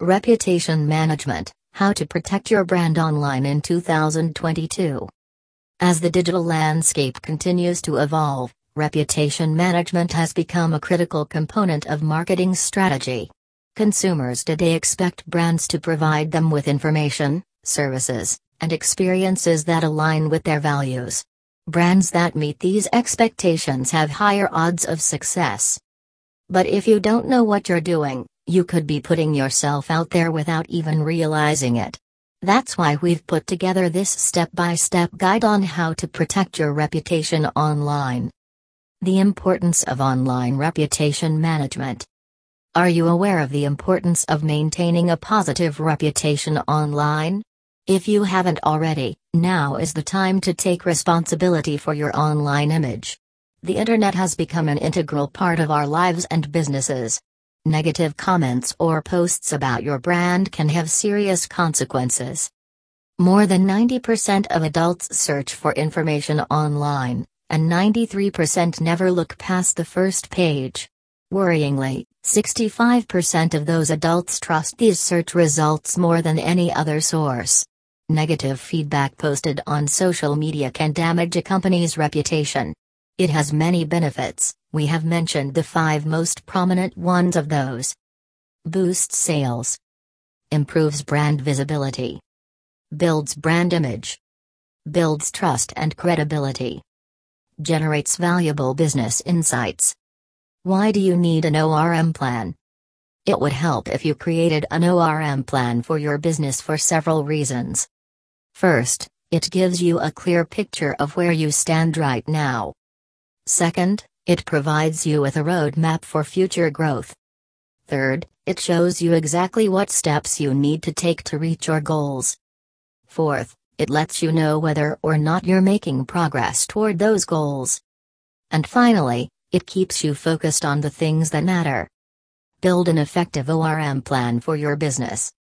Reputation Management: How to Protect Your Brand Online in 2022. As the digital landscape continues to evolve, reputation management has become a critical component of marketing strategy. Consumers today expect brands to provide them with information, services, and experiences that align with their values. Brands that meet these expectations have higher odds of success. But if you don't know what you're doing, you could be putting yourself out there without even realizing it. That's why we've put together this step-by-step guide on how to protect your reputation online. The importance of online reputation management. Are you aware of the importance of maintaining a positive reputation online? If you haven't already, now is the time to take responsibility for your online image. The internet has become an integral part of our lives and businesses. Negative comments or posts about your brand can have serious consequences. More than 90% of adults search for information online, and 93% never look past the first page. Worryingly, 65% of those adults trust these search results more than any other source. Negative feedback posted on social media can damage a company's reputation. It has many benefits. We have mentioned the 5 most prominent ones of those. Boosts sales. Improves brand visibility. Builds brand image. Builds trust and credibility. Generates valuable business insights. Why do you need an ORM plan? It would help if you created an ORM plan for your business for several reasons. First, it gives you a clear picture of where you stand right now. Second, it provides you with a roadmap for future growth. Third, it shows you exactly what steps you need to take to reach your goals. Fourth, it lets you know whether or not you're making progress toward those goals. And finally, it keeps you focused on the things that matter. Build an effective ORM plan for your business.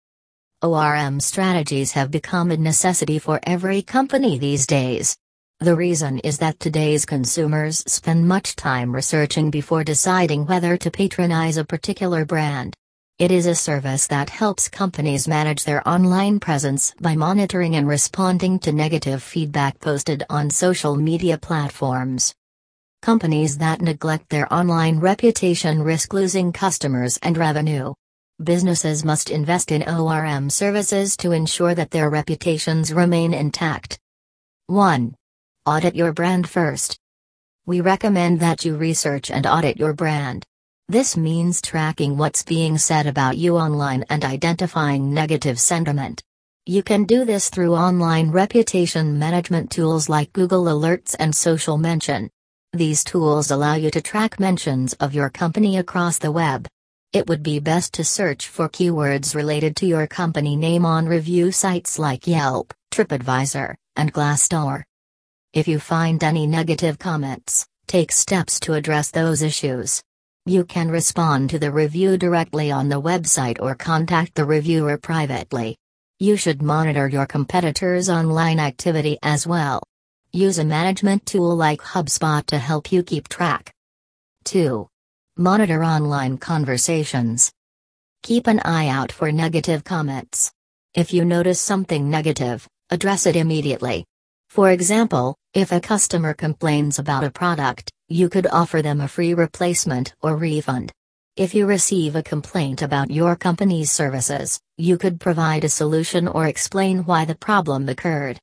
ORM strategies have become a necessity for every company these days. The reason is that today's consumers spend much time researching before deciding whether to patronize a particular brand. It is a service that helps companies manage their online presence by monitoring and responding to negative feedback posted on social media platforms. Companies that neglect their online reputation risk losing customers and revenue. Businesses must invest in ORM services to ensure that their reputations remain intact. 1. Audit your brand first. We recommend that you research and audit your brand. This means tracking what's being said about you online and identifying negative sentiment. You can do this through online reputation management tools like Google Alerts and Social Mention. These tools allow you to track mentions of your company across the web. It would be best to search for keywords related to your company name on review sites like Yelp, TripAdvisor, and Glassdoor. If you find any negative comments, take steps to address those issues. You can respond to the review directly on the website or contact the reviewer privately. You should monitor your competitors' online activity as well. Use a management tool like HubSpot to help you keep track. 2. Monitor online conversations. Keep an eye out for negative comments. If you notice something negative, address it immediately. For example, if a customer complains about a product, you could offer them a free replacement or refund. If you receive a complaint about your company's services, you could provide a solution or explain why the problem occurred.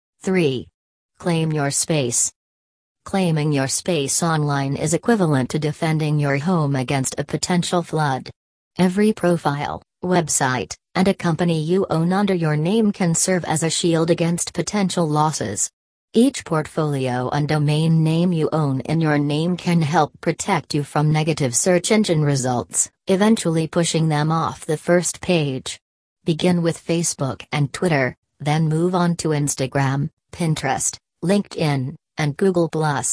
3. Claim your space. Claiming your space online is equivalent to defending your home against a potential flood. Every profile, website, and a company you own under your name can serve as a shield against potential losses. Each portfolio and domain name you own in your name can help protect you from negative search engine results, eventually pushing them off the first page. Begin with Facebook and Twitter, then move on to Instagram, Pinterest, LinkedIn, and Google+.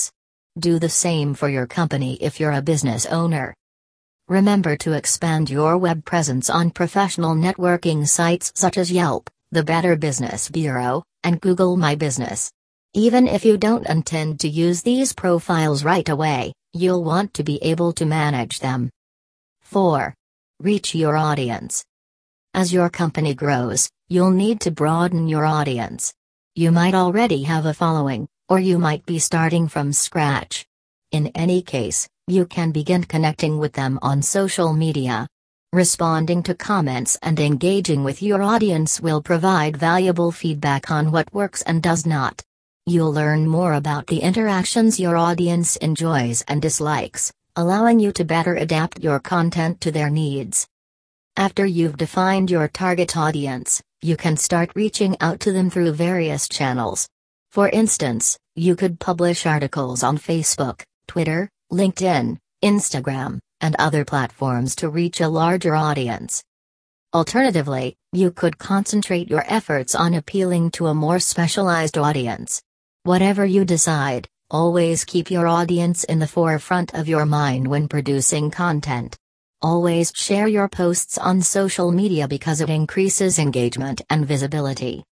Do the same for your company if you're a business owner. Remember to expand your web presence on professional networking sites such as Yelp, the Better Business Bureau, and Google My Business. Even if you don't intend to use these profiles right away, you'll want to be able to manage them. 4. Reach your audience. As your company grows, you'll need to broaden your audience. You might already have a following, or you might be starting from scratch. In any case, you can begin connecting with them on social media. Responding to comments and engaging with your audience will provide valuable feedback on what works and does not. You'll learn more about the interactions your audience enjoys and dislikes, allowing you to better adapt your content to their needs. After you've defined your target audience, you can start reaching out to them through various channels. For instance, you could publish articles on Facebook, Twitter, LinkedIn, Instagram, and other platforms to reach a larger audience. Alternatively, you could concentrate your efforts on appealing to a more specialized audience. Whatever you decide, always keep your audience in the forefront of your mind when producing content. Always share your posts on social media because it increases engagement and visibility.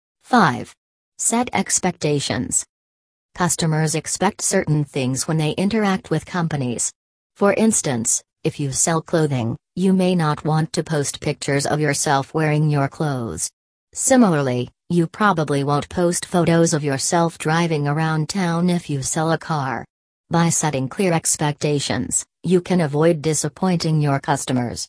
5. Set expectations. Customers expect certain things when they interact with companies. For instance, if you sell clothing, you may not want to post pictures of yourself wearing your clothes. Similarly, you probably won't post photos of yourself driving around town if you sell a car. By setting clear expectations, you can avoid disappointing your customers.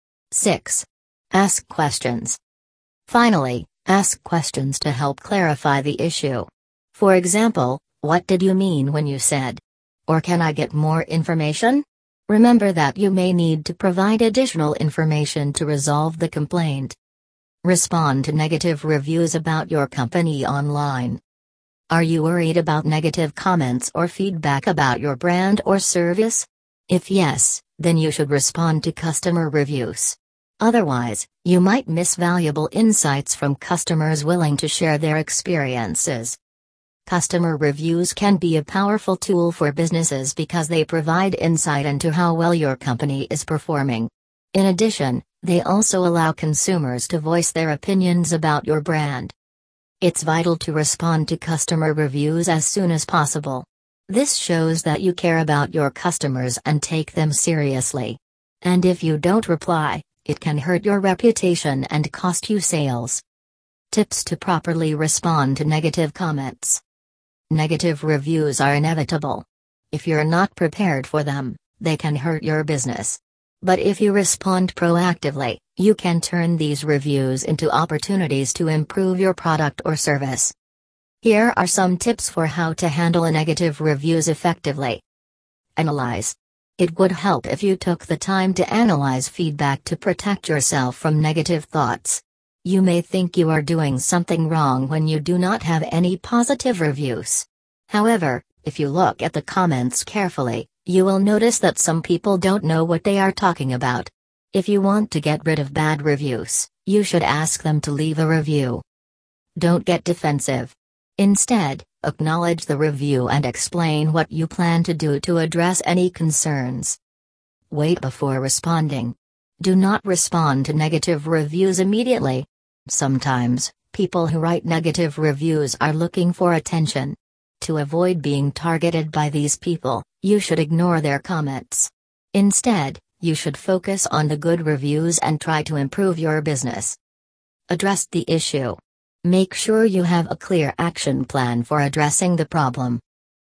6. Ask questions. Finally, ask questions to help clarify the issue. For example, what did you mean when you said? Or can I get more information? Remember that you may need to provide additional information to resolve the complaint. Respond to negative reviews about your company online. Are you worried about negative comments or feedback about your brand or service? If yes, then you should respond to customer reviews. Otherwise, you might miss valuable insights from customers willing to share their experiences. Customer reviews can be a powerful tool for businesses because they provide insight into how well your company is performing. In addition, they also allow consumers to voice their opinions about your brand. It's vital to respond to customer reviews as soon as possible. This shows that you care about your customers and take them seriously. And if you don't reply, it can hurt your reputation and cost you sales. Tips to properly respond to negative comments. Negative reviews are inevitable. If you're not prepared for them, they can hurt your business. But if you respond proactively, you can turn these reviews into opportunities to improve your product or service. Here are some tips for how to handle negative reviews effectively. Analyze. It would help if you took the time to analyze feedback to protect yourself from negative thoughts. You may think you are doing something wrong when you do not have any positive reviews. However, if you look at the comments carefully, you will notice that some people don't know what they are talking about. If you want to get rid of bad reviews, you should ask them to leave a review. Don't get defensive. Instead, acknowledge the review and explain what you plan to do to address any concerns. Wait before responding. Do not respond to negative reviews immediately. Sometimes, people who write negative reviews are looking for attention. To avoid being targeted by these people, you should ignore their comments. Instead, you should focus on the good reviews and try to improve your business. Address the issue. Make sure you have a clear action plan for addressing the problem.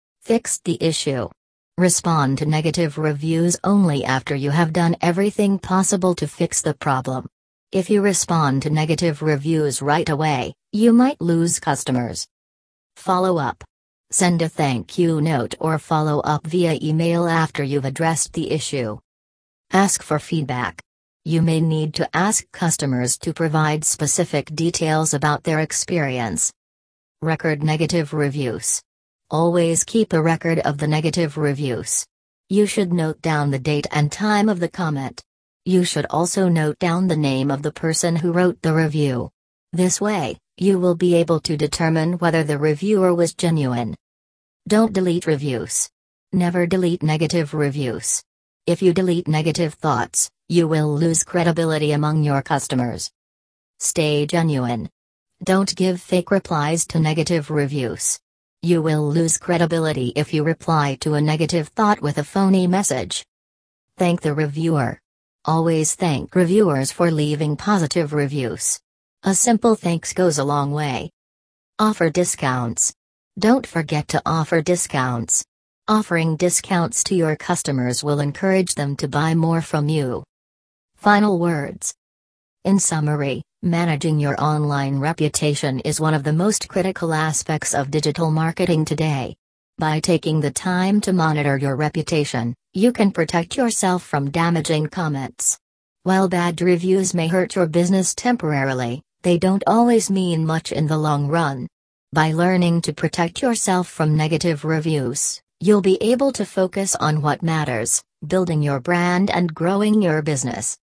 Fix the issue. Respond to negative reviews only after you have done everything possible to fix the problem. If you respond to negative reviews right away, you might lose customers. Follow up. Send a thank you note or follow up via email after you've addressed the issue. Ask for feedback. You may need to ask customers to provide specific details about their experience. Record negative reviews. Always keep a record of the negative reviews. You should note down the date and time of the comment. You should also note down the name of the person who wrote the review. This way, you will be able to determine whether the reviewer was genuine. Don't delete reviews. Never delete negative reviews. If you delete negative thoughts, you will lose credibility among your customers. Stay genuine. Don't give fake replies to negative reviews. You will lose credibility if you reply to a negative thought with a phony message. Thank the reviewer. Always thank reviewers for leaving positive reviews. A simple thanks goes a long way. Offer discounts. Don't forget to offer discounts. Offering discounts to your customers will encourage them to buy more from you. Final words. In summary, managing your online reputation is one of the most critical aspects of digital marketing today. By taking the time to monitor your reputation, you can protect yourself from damaging comments. While bad reviews may hurt your business temporarily, they don't always mean much in the long run. By learning to protect yourself from negative reviews, you'll be able to focus on what matters, building your brand and growing your business.